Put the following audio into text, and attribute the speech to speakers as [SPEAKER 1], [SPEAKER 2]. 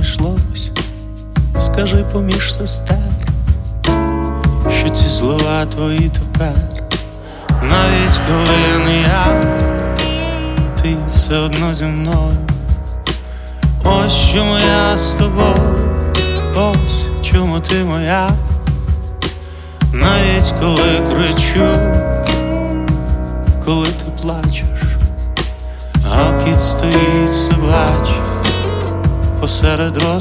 [SPEAKER 1] знайшлось, скажи поміж сестер, що ці слова твої тепер. Навіть коли не я, ти все одно зі мною. Ось чому я з тобою, ось чому ти моя. Навіть коли кричу, коли ти плачеш, а кіт стоїть собачий посеред